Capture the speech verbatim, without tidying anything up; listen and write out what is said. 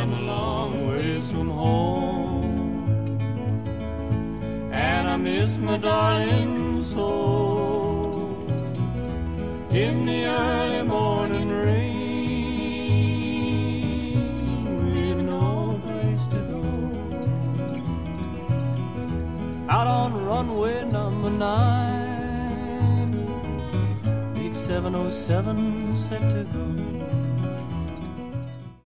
I'm a long ways from home, and I miss my darling so. In the early morning rain, with no place to go, out on runway number nine, big seven oh seven set to go.